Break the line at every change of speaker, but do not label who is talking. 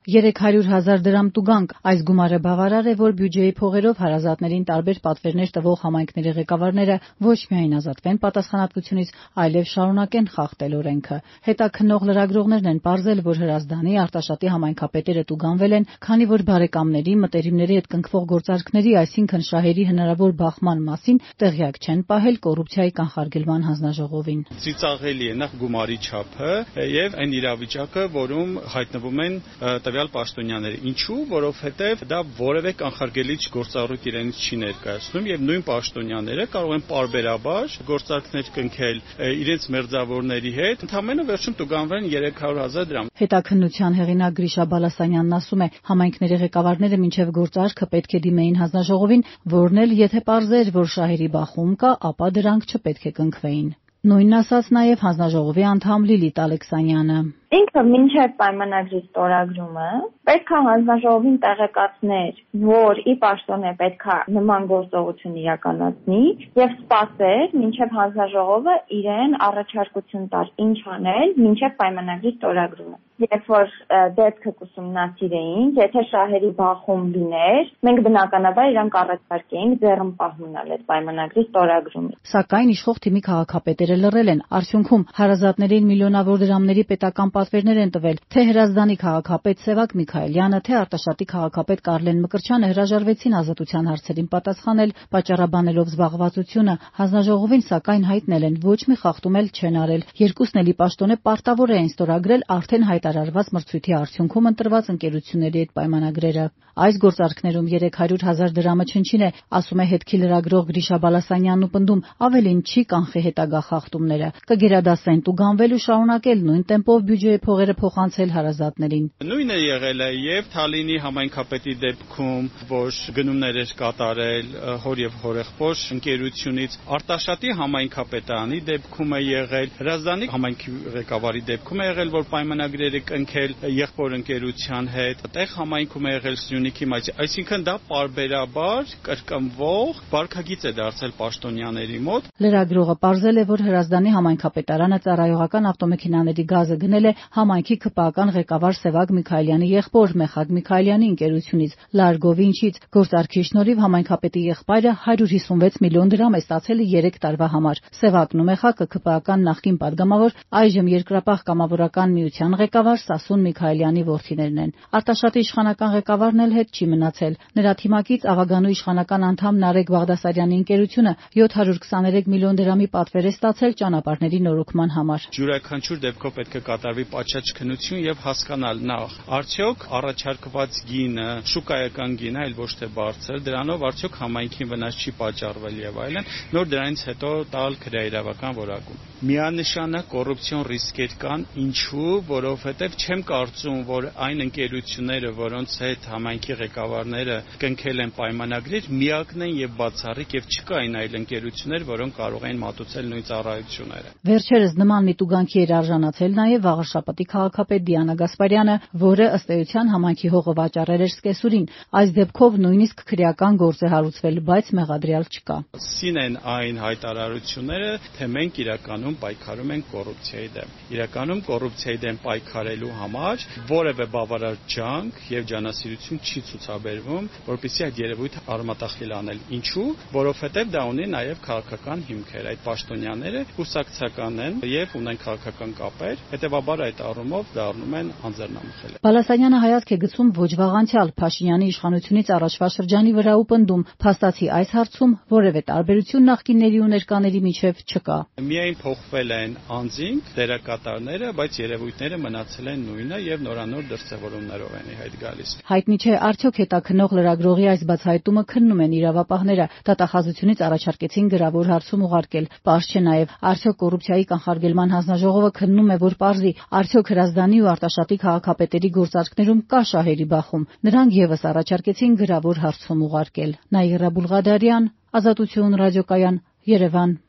300,000 դրամ տուգանք։ Այս գումարը բավարար է, որ բյուջեի փողերով հարազատներին տարբեր պատվերներ տվող համայնքների ղեկավարները ոչ միայն ազատվեն պատասխանատվությունից, այլև շարունակեն խախտել օրենքը։ Հետաքննող լրագրողներն են պարզել, որ Հրազդանի, Արտաշատի համայնքապետերը տուգանվել են, քանի որ բարեկամների, մտերիմների հետ կնքվող գործարքների, այսինքն շահերի հնարավոր բախման մասին տեղյակ չեն պահել կոռուպցիայի կանխարգելման հանձնաժողովին։
Ծիծաղելի է նախ գումարի չափը եւ այն իրավիճակը, որում հայտնվում են տվյալ պաշտոնյաները։ Ինչու՞, որովհետև դա որևէ կանխարգելիչ գործառույթ իրենից չի ներկայացնում եւ նույն պաշտոնյաները կարող են պարբերաբար գործարքներ կնքել իրենց մերձավորների հետ, ընդհանրապես վերջում տուգանվեն 300,000 դրամ։
Հետաքննության հեղինակ Գրիշա Բալասանյանն ասում է, համայնքների ղեկավարները մինչև գործարքը պետք է դիմեին հանձնաժողովին, որն էլ եթե պարզեր, որ շահերի բախում կա, ապա դրանք չպետք է կնքվեին։ Նույնն ասաց նաև հանձնաժողովի անդամ Լիլիթ Ալեքսանյանը։
Ինքը մինչև պայմանագրի ստորագրումը պետք է հանձնաժողովին տեղեկացներ, որ ի պաշտոնե պետք է նման գործողություն իրականացնի եւ սպասեր, մինչև հանձնաժողովը իրեն առաջարկություն տար ինչ անել մինչև պայմանագրի ստորագրումը։ Երբ որ դեպքը կուսումնասիրեին, եթե շահերի բախում լիներ, մենք բնականաբար իրանք առաջարկեինք ձեռնպահ մնալ այդ պայմանագրի ստորագրումից։
Սակայն իշխող թիմի քաղաքապետերը լռել են։ Արդյունքում հարազատներին միլիոնավոր դրամների պետական պատվերներ են տվել։ Թե Հրազդանի քաղաքապետ Սևակ Միքայելյանը, թե Արտաշատի քաղաքապետ Կարլեն Մկրտչյանը հրաժարվեցին ազատության հարցերին պատասխանել, պատճառաբանելով զբաղվածությունը։ Հանձնաժողովին սակայն հայտնել են, ոչ մի խախտում էլ չեն արել։ Երկուսն էլ ի պաշտոնե պարտավոր էին ստորագրել արդեն հայտարարված մրցույթի արդյունքում ընտրված ընկերությունների հետ պայմանագրերը։ Այս գործարքներում 300,000 դրամը չնչին է, ասում է հետքի լրագրող Գրիշա Բալասանյանն ու պնդում, ավելին չի կանխի հետագա խախտումները։ Կգերադասեն տուգանվել ու շարունակել նույն տեմպով բյուջեի փողերը փոխանցել հարազատներին։
Նույնը եղել է եւ Թալինի համայնքապետի դեպքում, որ գնումներ էր կատարել հոր եւ հորեղբոր ընկերությունից, Արտաշատի համայնքապետարանի դեպքում է եղել, Հրազդանի համայնքի ղեկավարի դեպքում է եղել, որ պայմանագրերը կնքել եղբոր ընկերության հետ, տեղ համայնքում է եղել Սյունիքի մայրից, այսինքն դա պարբերաբար կրկնվող վարքագիծ է դարձել պաշտոնյաների մոտ։
Լրագրողը պարզել է, որ Հրազդանի համայնքապետարանը ծառայողական ավտոմեքենաների գազը գնել է համայնքի ԿՊԱ-ական ղեկավար Սևակ Միքայելյանի եղբոր Մեխակ Միքայելյանի ընկերությունից, Լարգովինչից։ Գործարքի շնորհիվ համայնքապետի եղբայրը 156 միլիոն դրամ է ստացել 3 տարվա համար։ Սևակն ու Մեխակը ԿՊԱ-ական նախկին падգամավոր, այժմ Երկրապահ կամավորական միության ղեկավար Սասուն Միքայելյանի որդիներն են։ Արտաշատի իշխանական ղեկավարն էլ հետ չի մնացել։ Նրա թիմակից Ավագանու իշխանական անդամ Նարեկ Բաղդասարյանի ընկերությունը 723 միլիոն դրամի պատվեր է ստացել ճանապարհների նորոգման համար։
Յուրաքանչյուր դեպքով պետք է կատարվի պատշաճ քննություն եւ հասկանալ նախ, արդյոք առաջարկված գինը շուկայական գին է, այլ ոչ թե բարձր, դրանով արդյոք համայնքին վնաս չի պատճառվել եւ այլն, նոր դրանից հետո տալ քրեաիրավական որակում։ Միանշանակ կոռուպցիոն ռիսկեր կան, ինչու, որովհետեւ չեմ կարծում, որ այն ընկերությունները, որոնց հետ համայնքի ղեկավարները կնքել են պայմանագրեր, միակն են եւ բացառիկ եւ չկային այլ ընկերություններ, որոնք կարող էին մատուցել նույն ծառայությունները։
Վերջերս նման մի տուգանքի էր արժանացել նաեւ Վաղարշապատի քաղաքապետ Դիանա Գասպարյանը, որը ըստ էության համայնքի հողը վաճառել էր սկեսուրին։ Այս դեպքով նույնիսկ քրեական գործ է հարուցվել, բայց մեղադրյալ չկա։
Սին են այն հայտարարությունները, թե մենք իրականում պայքարում ենք կոռուպցիայի դեմ։ Իրականում կոռուպցիայի դեմ պայքարելու համար որևէ բավարար ջանք եւ ջանասիրություն չի ցուցաբերվում, որպեսզի այդ երևույթը արմատախիլ անել։ Ինչու՞, որովհետեւ դա ունի նաեւ քաղաքական հիմքեր։ Այդ պաշտոնյաները կուսակցական են եւ ունեն քաղաքական կապեր, հետեւաբար այդ առումով դառնում են անձեռնամխել։
Բալասանյանը հայացք է գցում ոչ վաղ անցյալ Փաշինյանի իշխանությունից առաջվա շրջանի վրա ու պնդում, փաստացի այս հարցում որևէ տարբերություն նախկինների ու ներկաների միջև չկա։
Միայն փոխվել են անձինք, դերակատարները, բայց երևույթները մնացել են նույնը եւ նորանոր դրսեւորումներով են իհայտ գալիս։
Հայտնի չէ արդյոք հետաքննող լրագրողի այս բացահայտումը քննում են իրավապահները, դատախազությունից առաջարկեցին գրավոր հարցում ուղարկել։ Պարզ չէ նաեւ արդյոք կոռուպցիայի կանխարգելման հանձնաժողովը քննում է, որ պարզի արդյոք Հրազդանի ու Արտաշատի քաղաքապետերի գործարքներում կա շահերի բախում։ Նրանք եւս առաջարկեցին գրավոր հարցում ուղարկել։ Նաիրա Բուլղադարյան, Ազատություն ռադիոկայան, Երևան։